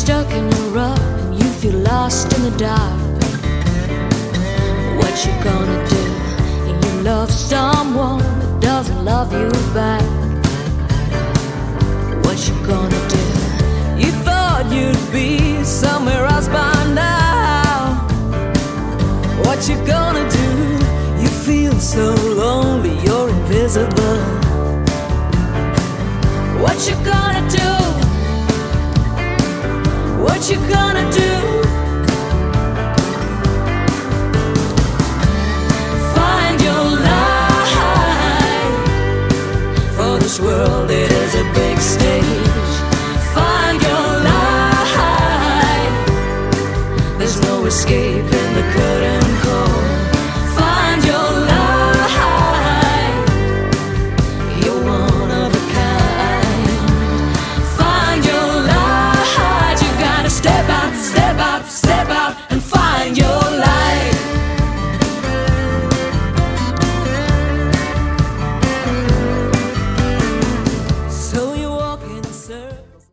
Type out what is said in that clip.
stuck in a rut and you feel lost in the dark. What you gonna do? And you love someone that doesn't love you back. What you gonna do? You thought you'd be somewhere else by now. What you gonna